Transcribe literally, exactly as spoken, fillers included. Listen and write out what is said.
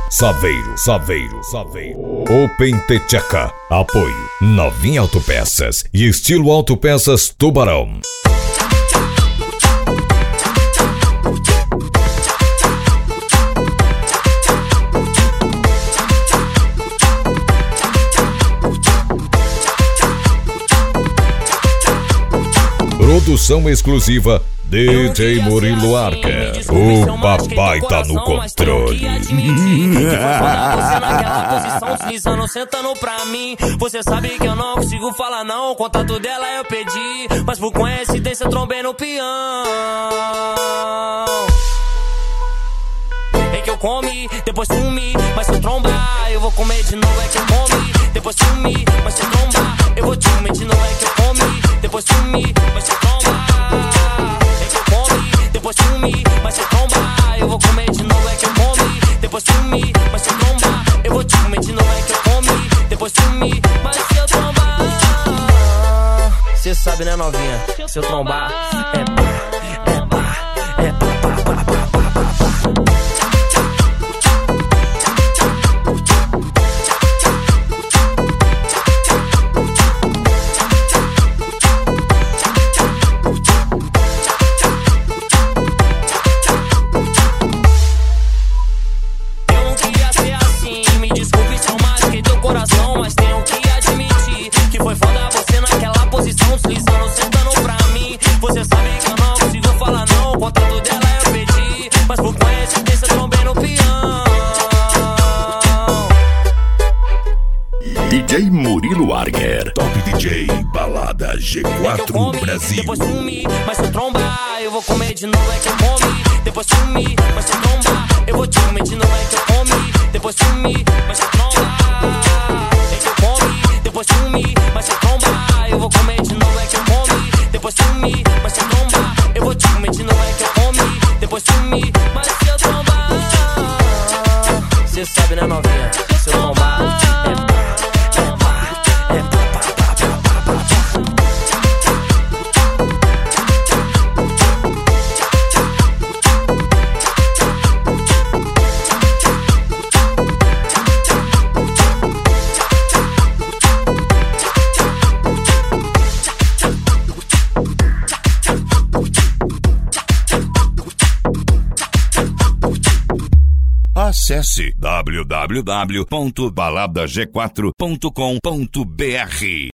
Saveiro, Saveiro, Saveiro. Open Techeca. Apoio Novinha Autopeças e Estilo Autopeças Tubarão. Produção exclusiva D J Murilo Arca. O papai tá no controle. Você naquela posição, deslizando, sentando pra mim. Você sabe que eu não consigo falar não. O contato dela eu pedi, mas por coincidência trombei no peão. É que eu comi, depois sumi, mas se eu trombar eu vou comer de novo. É que eu comi, depois sumi, mas se eu trombar eu vou te comer de novo. É que eu comi, depois sumi, mas se eu trombar. Depois sumi, mas se trombar eu vou comer de novo. É que eu comi, depois sumi, mas se trombar eu vou te comer de novo. É que eu comi, depois sumi, mas se eu trombar. Cê sabe né novinha, se eu trombar é pá, é pá, é pá, pá, pá, pá, pá, pá, pá. Mas tenho que admitir que foi foda você naquela posição, deslizando, sentando pra mim. Você sabe que eu não consigo falar não. O contato dela eu pedi, mas por coincidência trombei no peão. D J Murilo Arger, Top D J Balada G quatro é comi, Brasil. Depois sumi, mas se eu trombar eu vou comer de novo. É que eu comi, depois sumi, mas se eu trombar eu vou te comer de novo. É que eu comi, depois sumi, mas se eu trombar. Depois sumi, mas se trombar eu vou comer de novo. É que eu comi, depois sumi, mas se trombar eu vou te comer de novo. É que eu comi, depois sumi, mas se eu trombar. Cê sabe né novinha, se eu trombar é pá, é pá, é pá, pá, pá, pá, pá, pá. Acesse w w w ponto balada g quatro ponto com ponto b r.